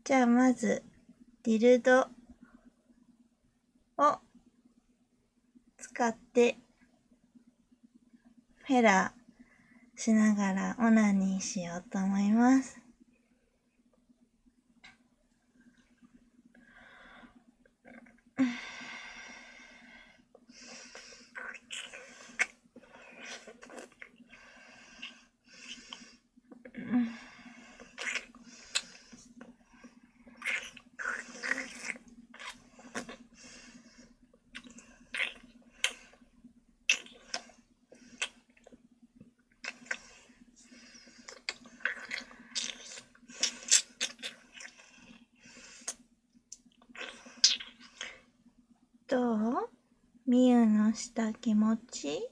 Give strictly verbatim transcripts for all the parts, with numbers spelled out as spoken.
じゃあまずディルドを使ってフェラーしながらオナニーしようと思います。どう？みゆのした気持ち？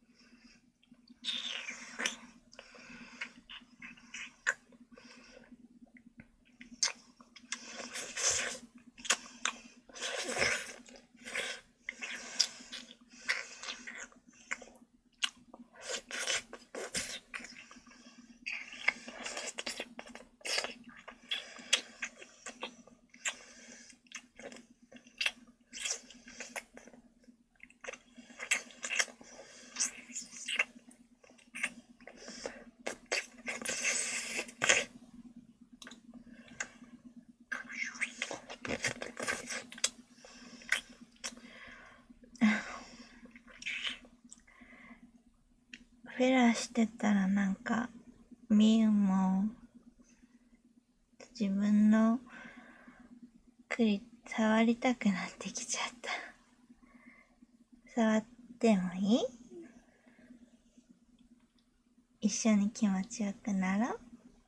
フェラしてたらなんかみゆも自分のクリ触りたくなってきちゃった。触ってもいい？一緒に気持ちよくなろう。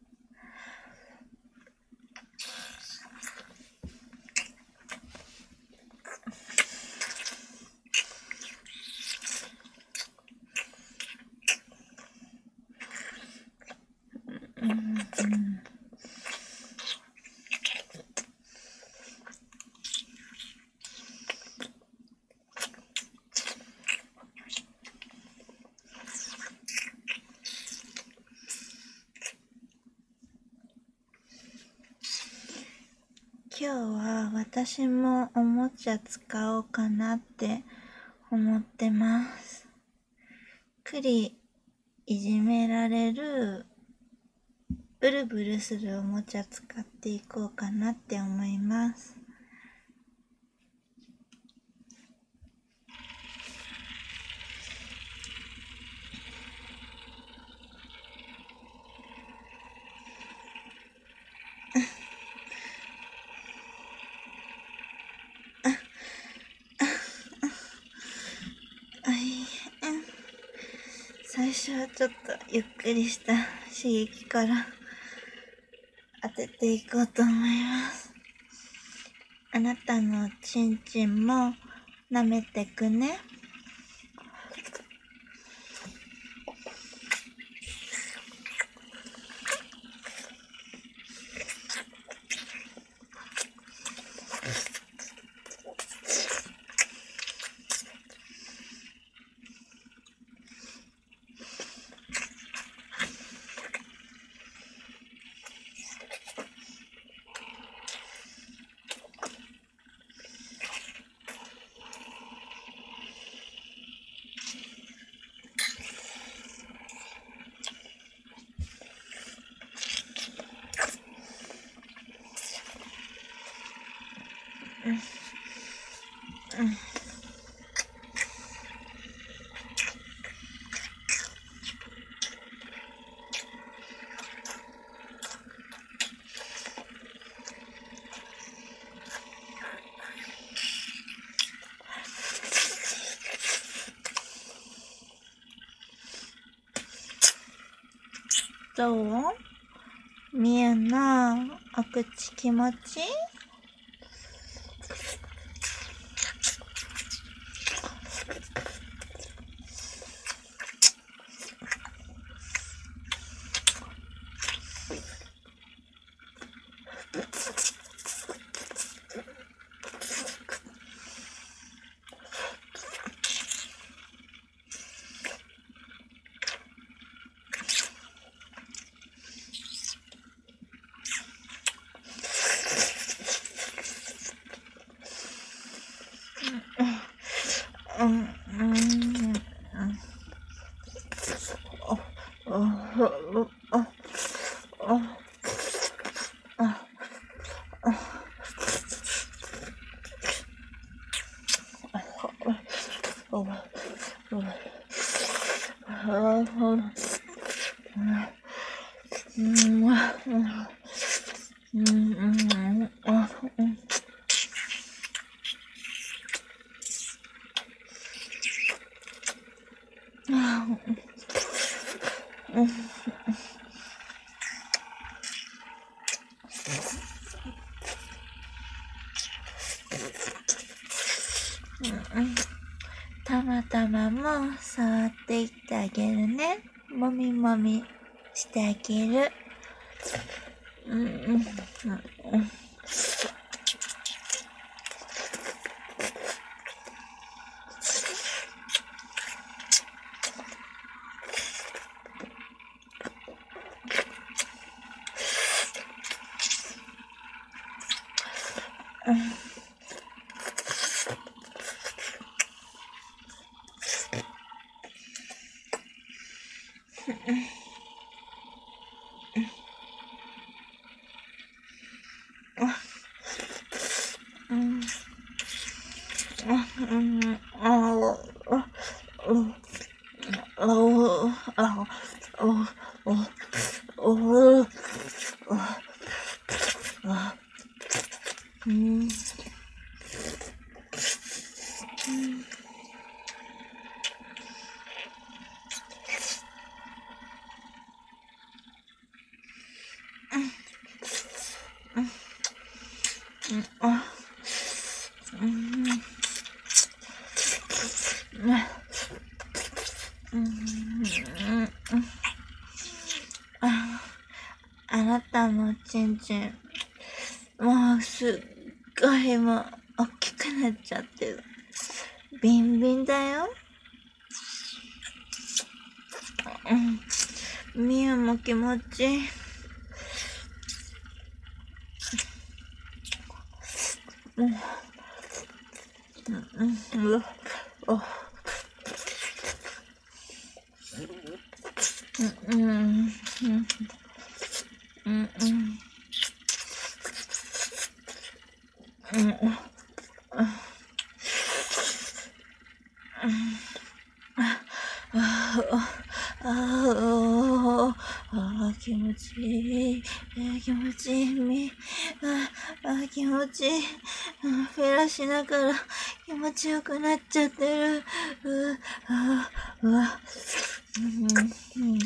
うんうん、今日は私もおもちゃ使おうかなって思ってます。クリいじめられるブルブルするおもちゃ使っていこうかなって思います。最初はちょっとゆっくりした刺激から当てていこうと思います。あなたのチンチンも舐めてくね。うんうんどう？みゆのお口気持ち？ うんうん、たまたまも触っていってあげるね。もみもみしてあげる。うんうんうんうんうんうんあおおおあおおおうんあうんうんああなたのちんちんもうすっごいもう大きくなっちゃってる。ビンビンだよ。うん。みゆも気持ちいい。うん。うん。うわ。お。うん。うん。うん。うん。うん。うん。ああ、ああ、気持ちいい。気持ちいい。み、ああ、気持ちいい。フェラしながら気持ちよくなっちゃってる。うあうわ、うん、うん、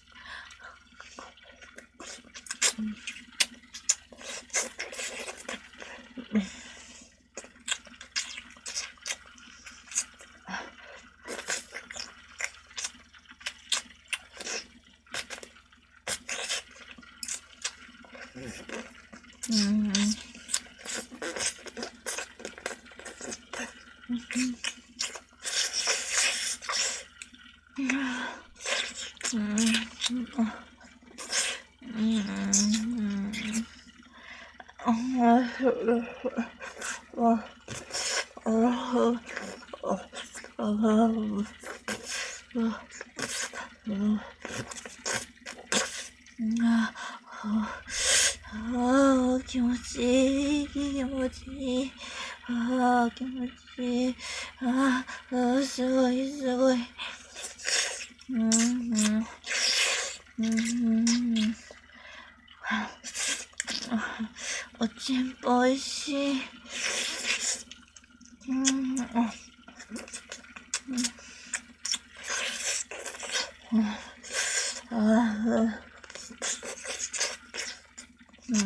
うん、うん、うん、ああ、気持ちいい、気持ちいい。ああ、気持ちいい。ああ、すごい、すごい。うん、うん、うん。おちんぽおいしい。うん、あ、あ、うん、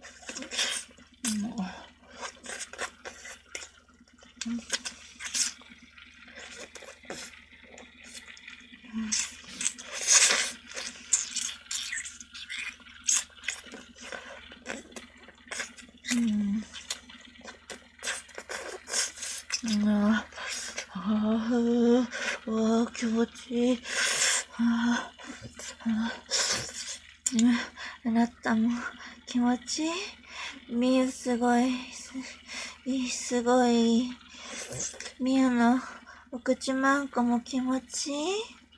ああ、ああ、気持ちいい。ああ、あなたも気持ちいい。みゆすごい、すいい、すごい。みゆのお口まんこも気持ちいい。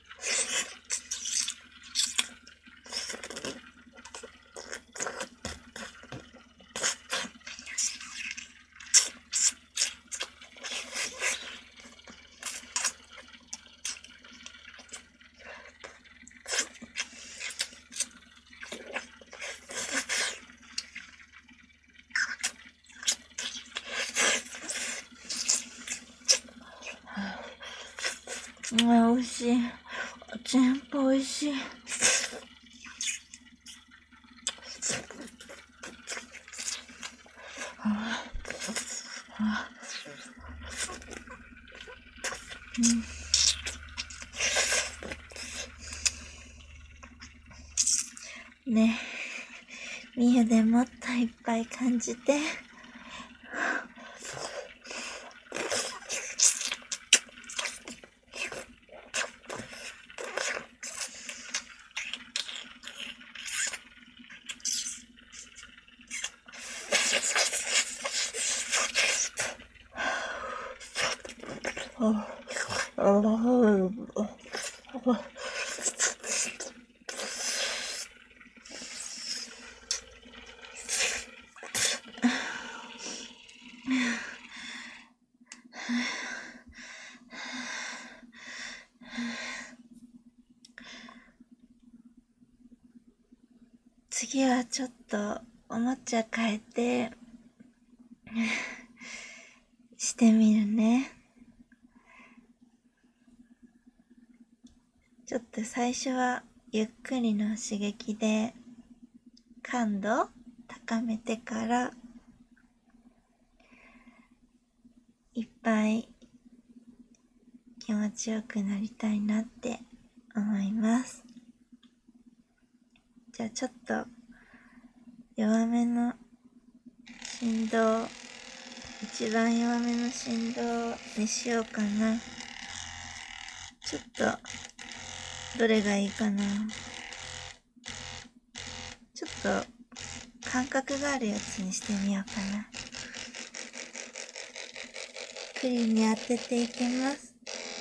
うん、おいしい。おちんぽおいしい。 うん、ねえ、みゆでもっといっぱい感じて。次はちょっとおもちゃ変えてしてみるね。ちょっと最初はゆっくりの刺激で感度高めてからいっぱい気持ちよくなりたいなって思います。じゃあちょっと弱めの振動、一番弱めの振動にしようかな。ちょっとどれがいいかな。ちょっと感覚があるやつにしてみようかな。クリに当てていきます。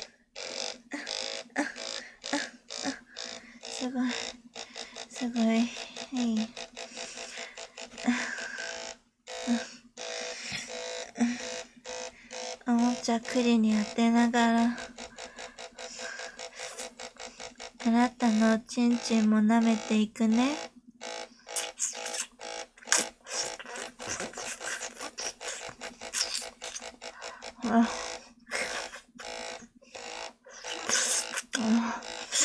あ、あ、あ、あ、すごい、すごい、はい。おもちゃクリに当てながら、あなたのおちんちんも舐めていくね。あ、あ、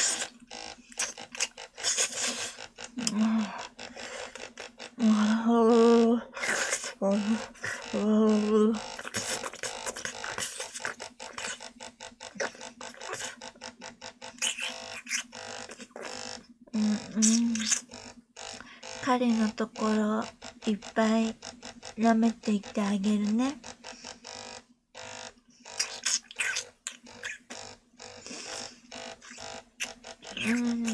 うんうん、彼のところいっぱい舐めていってあげるね。うんうんうん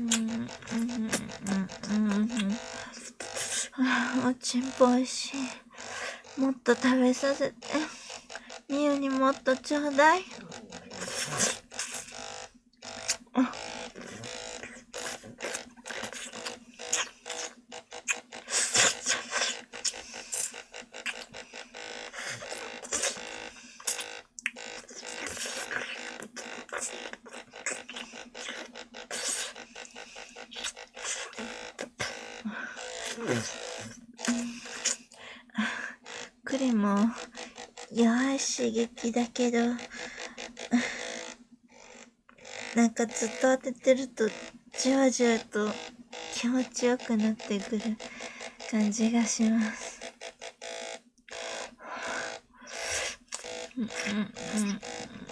うんうん、おちんぽおいしい。もっと食べさせて。みゆにもっとちょうだい。クリも弱い刺激だけど、なんかずっと当ててるとじわじわと気持ちよくなってくる感じがします。うんうんうんうん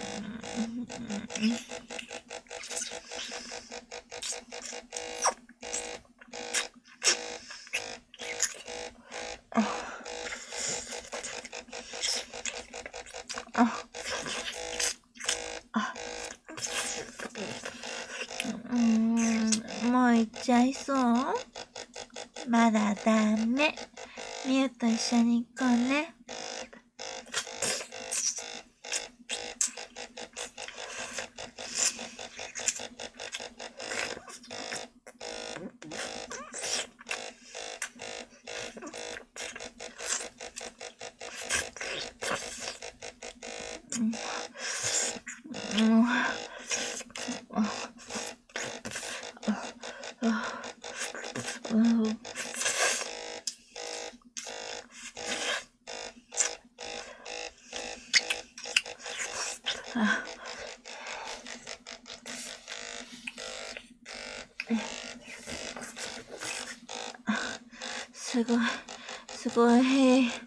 あ、あ、うーん、もう行っちゃいそう？まだダメ。みゆと一緒に行こうね。うん、うん、うん、あ、すごい、すごい。うん、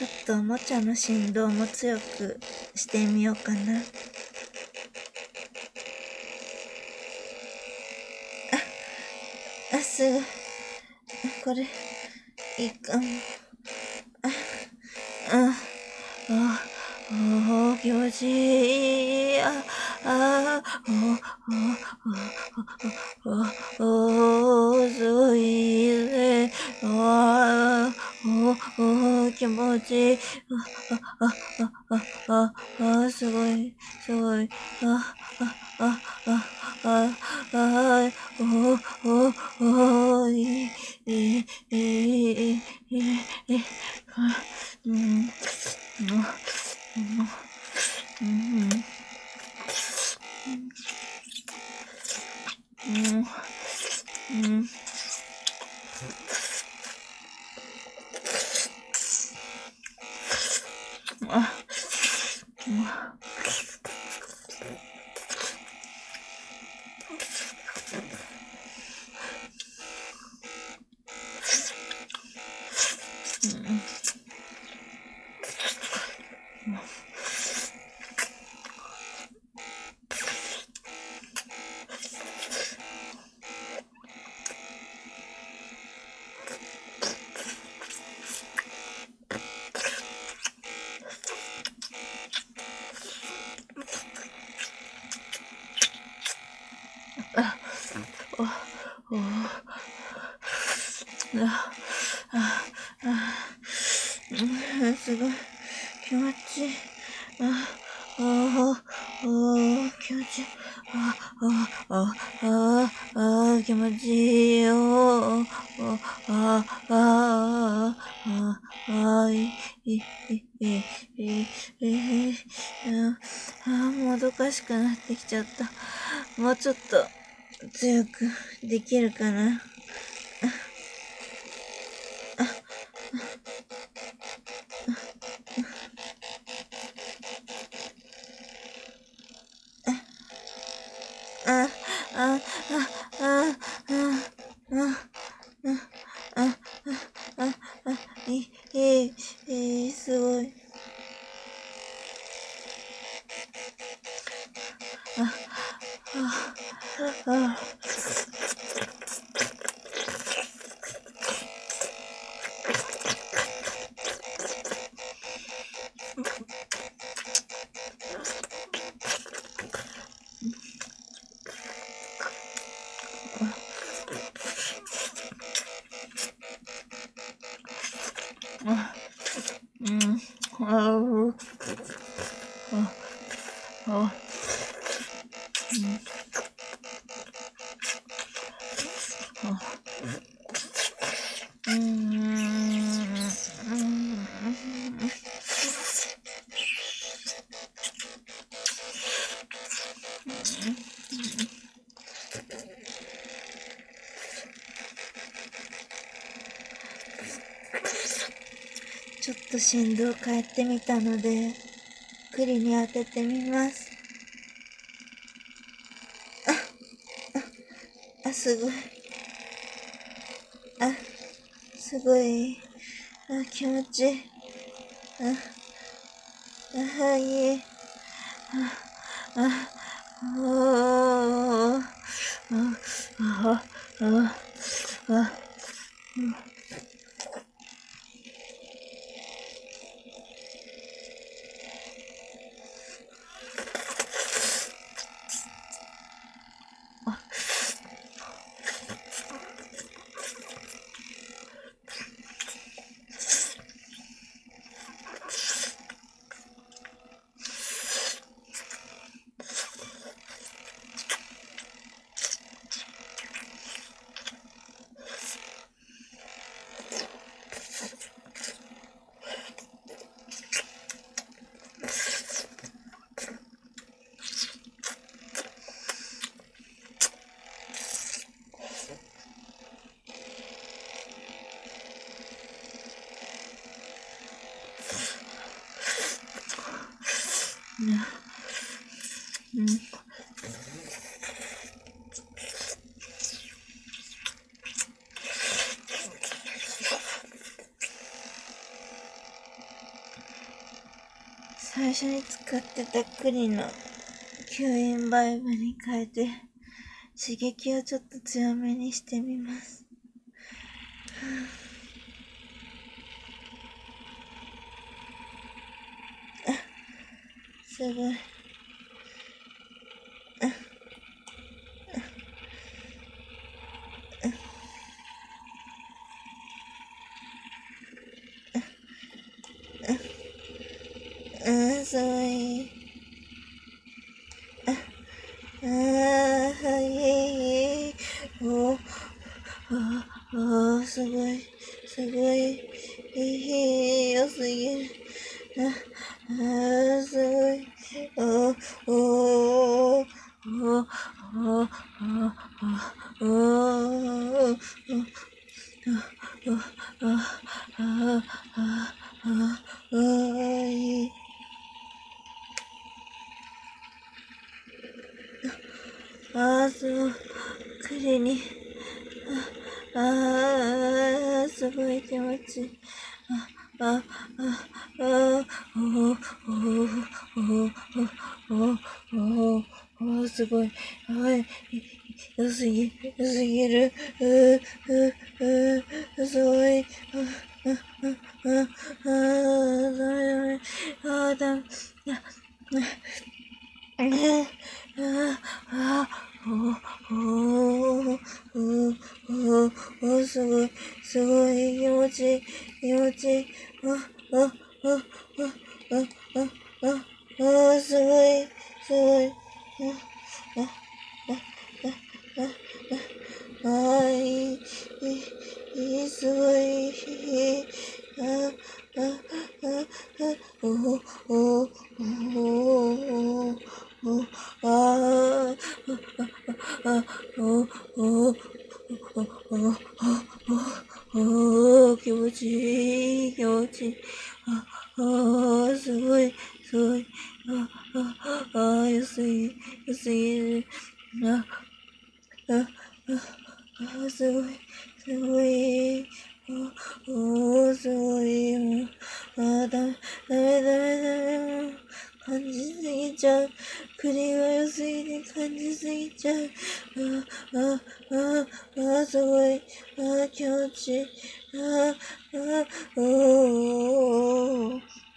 ちょっとおもちゃの振動も強くしてみようかな。あ、すごい。これ、いいかも。あ、あ、あ、気持ちいい。あ、あ、お、お、お、すごいね。あ、お、お、気持ちいい。あ、あ、あ、あ、あ、すごい、すごい。あ、あ、あ、あ、あ、あ、お、お、お、いい、いい、いい、いい、いい、うん、うん、うん、うん、あ、お、お、あ、あ、あ、うん、すごい、気持ちいい。あ、あ、あ、気持ちいい。あ、あ、あ、あ、あ、気持ちいいよ。あ、あ、あ、あ、あ、いい、いい、いい、いい、いい、あ、もどかしくなってきちゃった。もうちょっと強くできるかな。あ、あ、あ、あ、あ、あ、あ、あ、いい、いい、すごい。あ、あ、うん、あ、う、あ、あ、うん、うん、ちょっと振動変えてみたので、栗に当ててみます。あ、すごい。あ、すごい。あ、気持ちいい。あ、あ、いい。あ、おー。あ、あ、あ、あ、うん。 最初に使ってた栗の吸引バイブに変えて、刺激をちょっと強めにしてみます。あ、すごい。あー、すごい。あ、あー、はい、おー、あー、あー、すごい、すごい、えー、良すぎる。あ、あー、すごい。おー、おー、おー、おー、おー、おー、おー、あ、あ、あ、あ、あ、いい。あ、すごい。栗に。あ、あ、すごい気持ちいい。あ、あ、あ、あ、おお、おお、おお、おお、すごい。はい。良すぎ、良すぎる。うう、うう、すごい。あ、あ、あ、あ、ダメダメ。あ、ダメ。あ、あ、あ、おお、おお、お、すごい、すごい、気持ちいい、気持ちいい。あ、あ、あ、あ、あ、あ、あ、すごい、すごい。あ、あ、あ、あ、いい、いい、いい、すごい。あ、あ、あ、あ、おお、おお、お、あ、あ、お、お、お、お、お、気持ちいい、気持ちいい。あ、あ、すごい、すごい。あ、あ、あ、良すぎ、良すぎる。あ、あ、あ、すごい、すごい。おお、すごい。もう、あ、ダメ、ダメ、ダメ、ダメ。もう、感じすぎちゃう。栗が良すぎて感じすぎちゃう。あ、あ、あ、あ、すごい。あ、気持ちいい。あ、あ、おお、お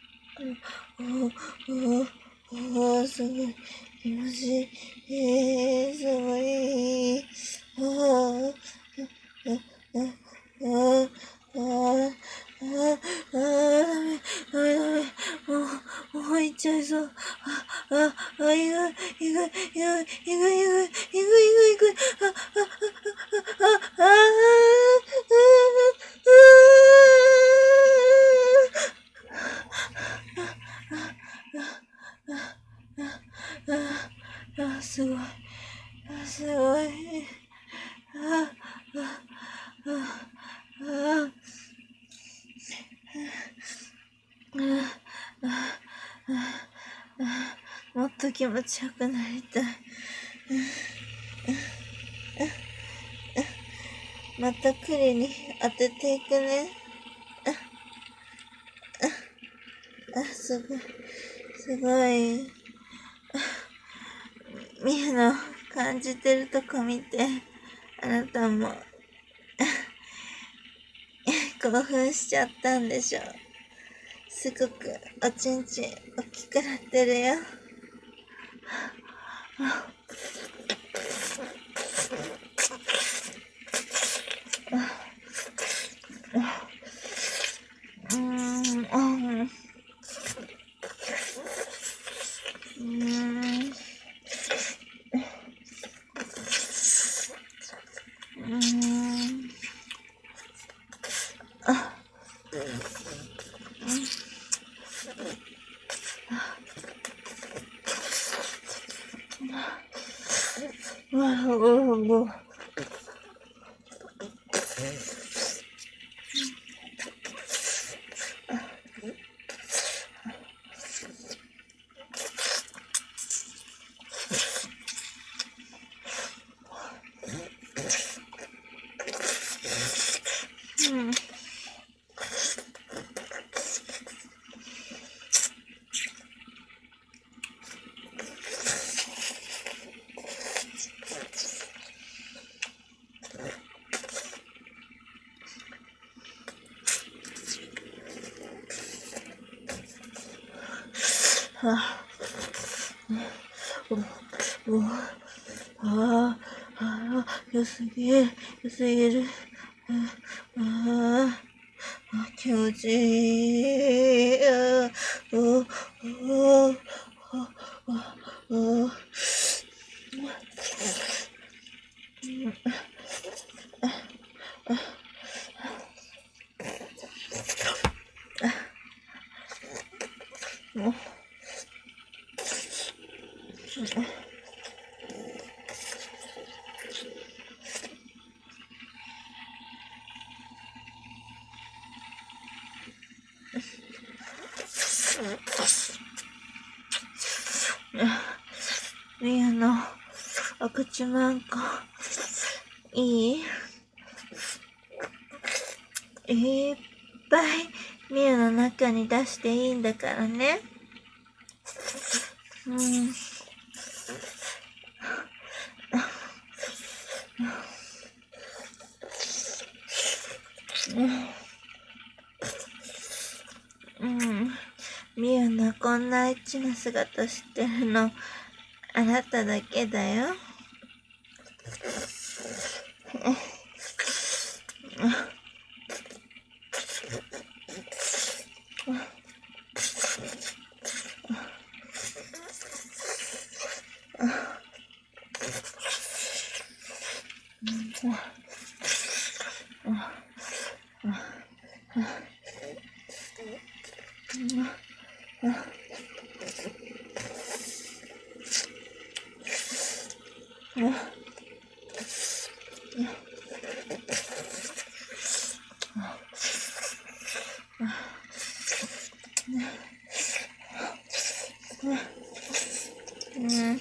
お、おお、すごい。気持ちいい。えー、すごい。ああ、あ、あ、あ、あ、あ、あ、ダメ、ダメ、ダメ。もう、もう行っちゃいそう。あ、あ、あ、いく、いく、いく、いく、いく、いく、いく、いく、いく、あ、あ、あ、あ、あ、あ、あ、すごい。あ、すごい。あ、あ、あ、もっと気持ちよくなりたい。また栗に当てていくね。あ、すごい。すごい。みゆの感じてるとこ見て、あなたも興奮しちゃったんでしょ。すごくおちんちん大きくなってるよ。うーん、うん、うーん、うーん、わあ、ごご。うん。 あおおああ良すぎる良すぎるああ気持ちいいあおおおおみやのお口まんこいいいっぱいみやの中に出していいんだからね。うん。うん。みやのこんなエッチな姿知ってるのあなただけだよ。うん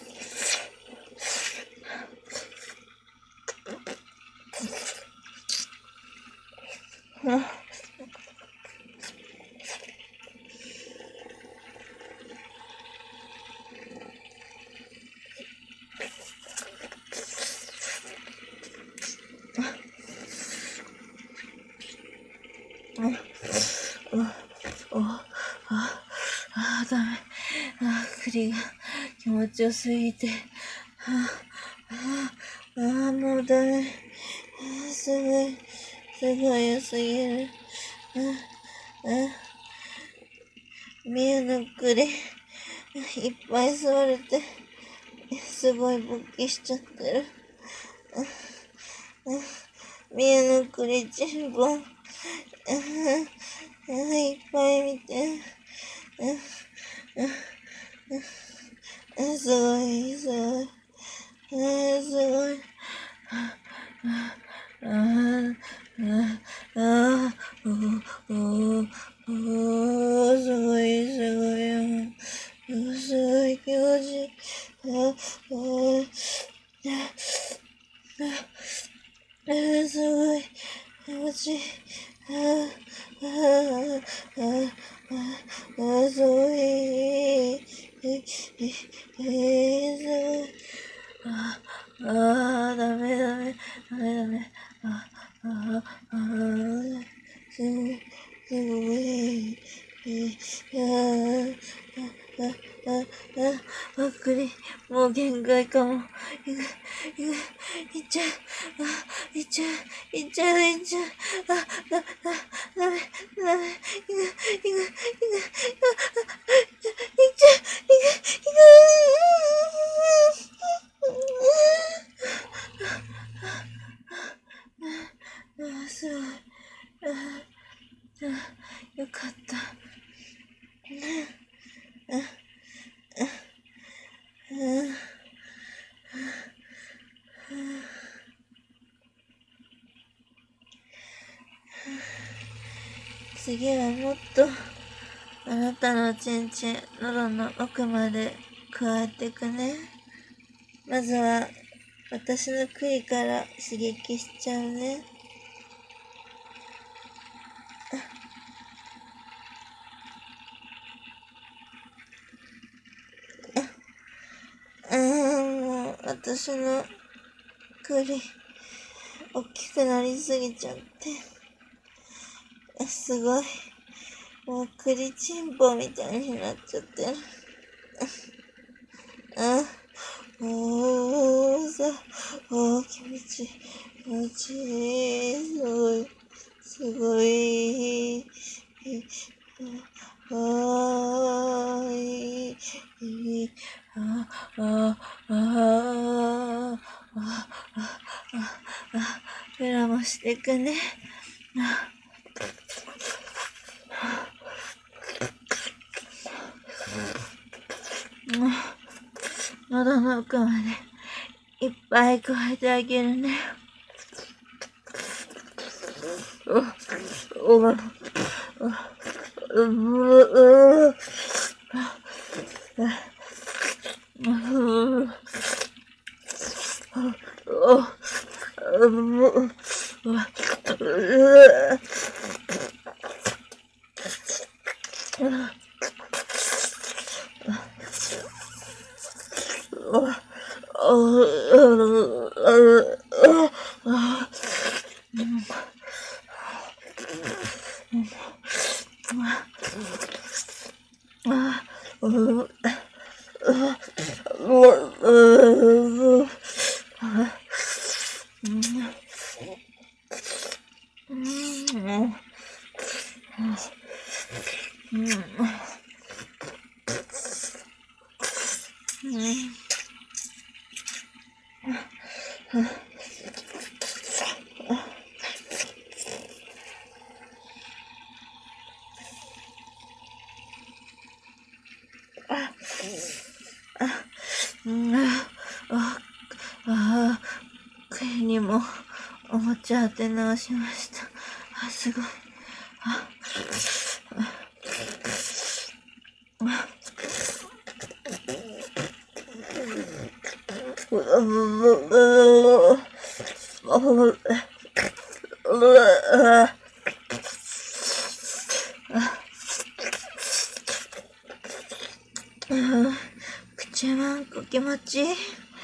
おああダメあ栗が気持ちよすぎてあああもうダメあすごいすごい良すぎるああみやの栗いっぱい吸われてすごい勃起しちゃってるみやの栗ちんぽんいっぱい見てすごいすごいすごいあああおおおすごいすごいすごい気持ちいいああすごい気持ちいいああああすごいええすごいああダメダメダメダメあああすごいすごいああああばっくりもう限界かもいくいくいっちゃうあいっちゃういっちゃういっちゃうあだだダメダメいくいくいくいくいっちゃういくいくあすごいあよかった次はもっとあなたのちんちん喉の奥まで加えていくね。まずは私の栗から刺激しちゃうね。あーもう私の栗大きくなりすぎちゃってすごいもう栗ちんぽみたいになっちゃってる。あ、おーさ、おー、気持ちいい。気持ちいい。すごい。すごい。あーい、いい。あ、あ、あ、あ、あ、あ、あ、フラもしてくね。あ、もう、喉の奥までいっぱい加えてあげるね。お、お、お、う、う、う、ああ、栗にもおもちゃ当て直しました。あ、すごい。あ、口まんこ気持ちいい。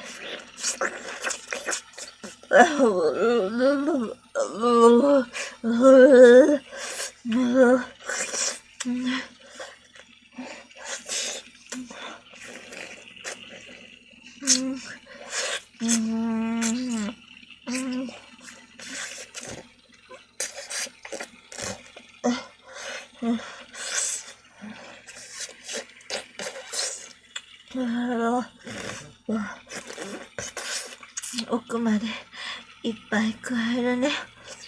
奥までいっぱい加えるね。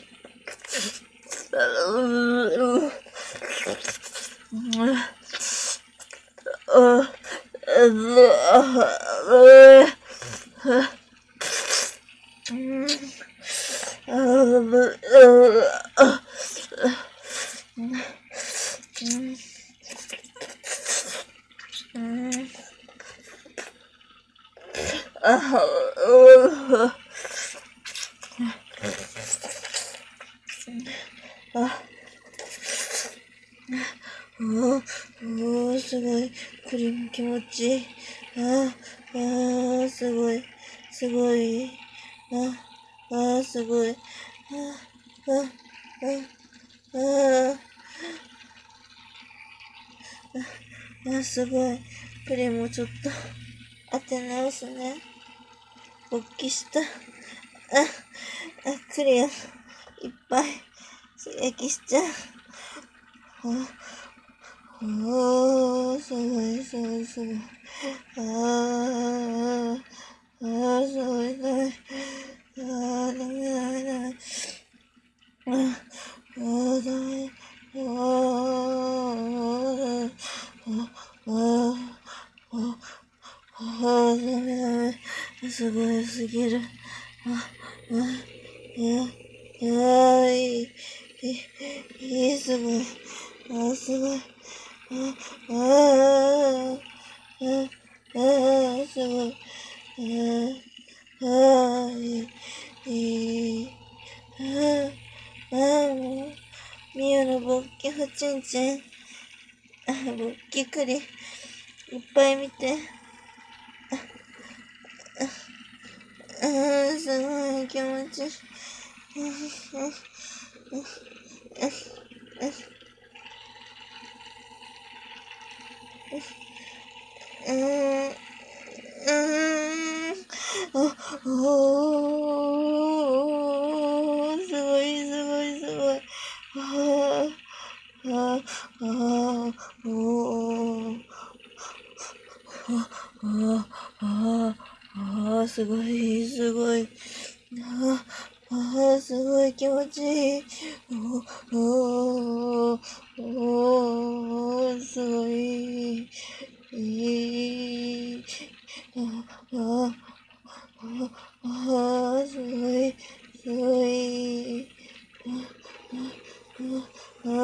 おー、すごい。栗も気持ちいい。ああー、すごい。すごい。ああ、すごい。ああ、ああ、ああ、すごい。栗もちょっと当て直すね。勃起した。あ、あ、栗をいっぱい刺激しちゃう。おー、すごい、すごい、すごい。あー、あー、すごい、すごい。あー、ダメ、ダメ、ダメ。あー、あー、ダメ。あー、あー、あー、あー、ダメ、ダメ。すごいすぎる。あ、あ、や、やー、いい、いい、いい、すごい。あー、すごい。あ、ああ、あ、あ、すごい。あ、あ、いい、いい。あ、あ、もう、みゆの勃起おちんちん。あ、勃起栗。いっぱい見て。あ、あ、すごい気持ちいい。 うーん、うーん、あ、おー、すごい、すごい、すごい。あー、あー、あー、おー、あ、あ、あ、あ、すごい、すごい。あ、あ、すごい気持ちいい。お、お、お、すごい。いい。あ、あ、あ、すごい、すごい。あ、あ、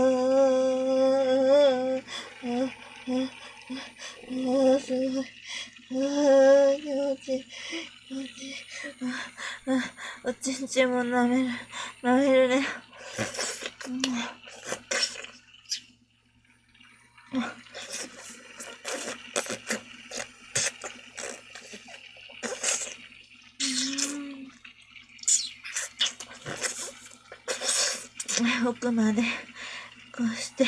あ、あ、すごい。ああ、気持ちいい。気持ちいい。ああ、おちんちんも舐める。舐めるね。奥まで、こうして。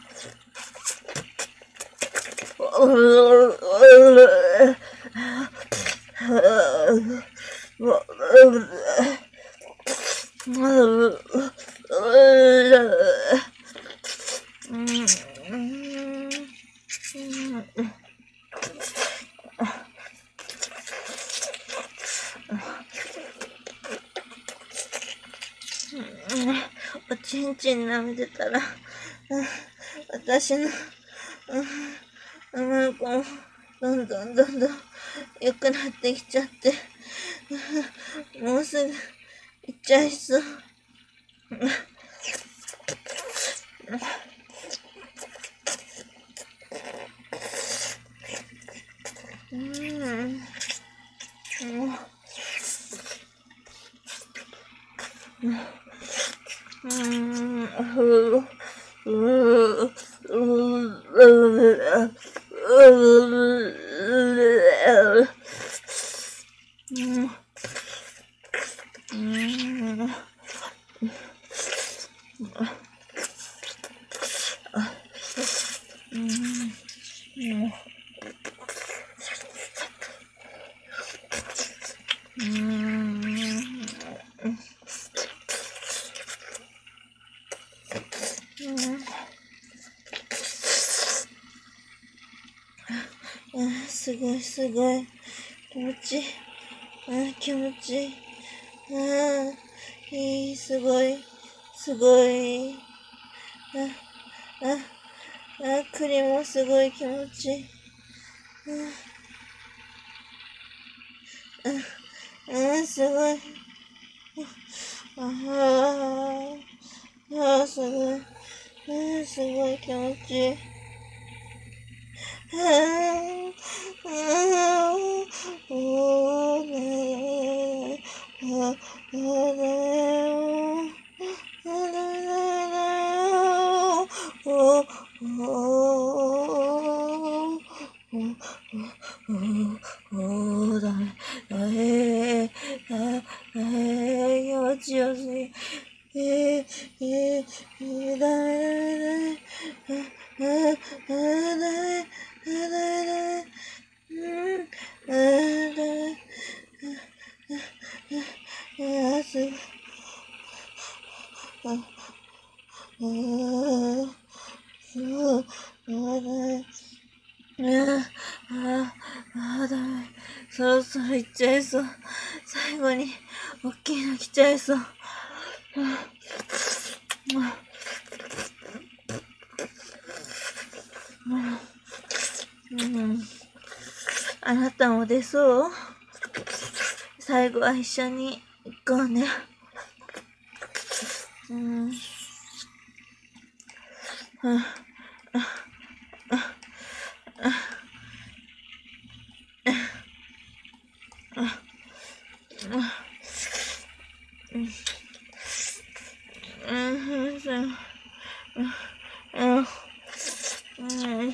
おちんちん舐めてたら、私の、なんかもう、どんどんどんどん良くなってきちゃって、もうすぐ行っちゃいそう。うん。うん。すごいすごい気持ちいい。あ、気持ちいい。あ、いい、すごい、すごい。あ、あ、あ、栗もすごい気持ちいい。あ、あ、すごい。ああ、あ、すごい。あ、すごい気持ちいい。ああ、あ、おーねー。あ、あねー。お、お、お、だめ、えー、あ、えー、気持ちよすぎ、えー、えー、だめ、だめ、だめ、あ、あ、だめ、だめ、だめ、うん、あ、だめ、あ、すごい、あ、あ、そう、あ、だめ、ああ、ああ、ダメ。そろそろ行っちゃいそう。最後に、大きいの来ちゃいそう。うん、あなたも出そう？最後は一緒に行こうね。うん。うん。うん。うん。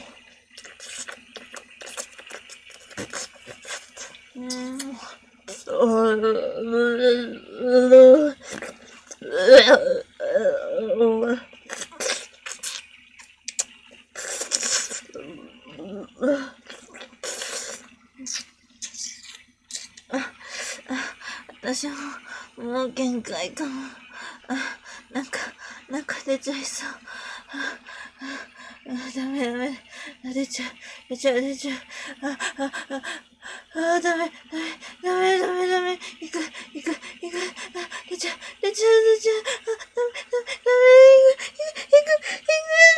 もう限界かも。あ、なんか、なんか出ちゃいそう。あ、あ、あ、ダメダメ。あ、出ちゃう、出ちゃう、出ちゃう。あ、あ、あ、あ、ダメ、ダメ、ダメ、ダメ、ダメ。行く、行く、行く。あ、出ちゃう、出ちゃう、出ちゃう。あ、ダメ、ダメ、ダメ、行く、行く、行く、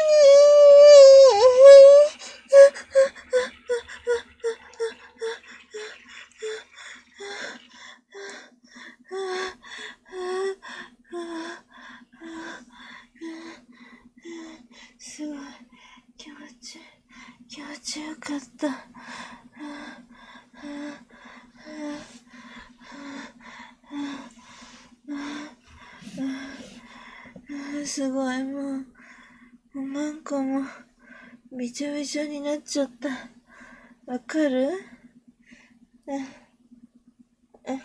すごい。気持ちいい。気持ちよかった。すごい、もう、もうなんかもう、びちょびちょになっちゃった。わかる？え、え、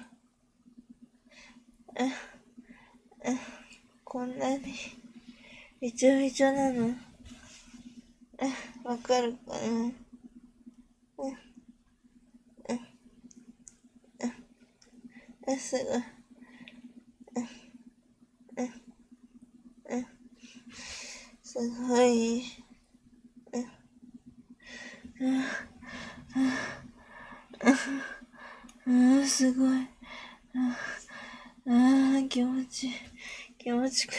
え、え、こんなに、びちょびちょなの？え、わかるかな？え、え、え、すごい。え、え、すごい。え、うん、すごい。ああ、気持ちいい。気持ちよか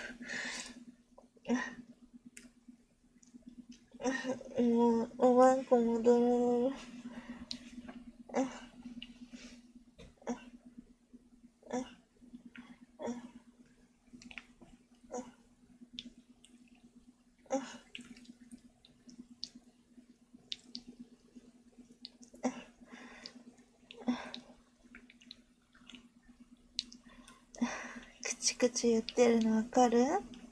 った。もう、おばんこもドロドロ。くちくち言ってるのわかる？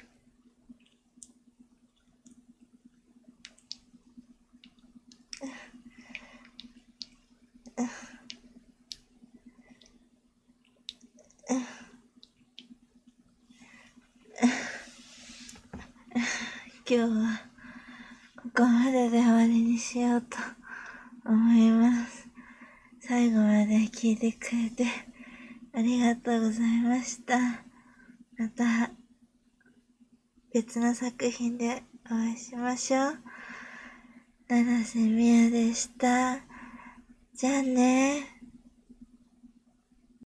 今日はここまでで終わりにしようと思います。最後まで聞いてくれてありがとうございました。また別の作品でお会いしましょう。七瀬みやでした。じゃあね。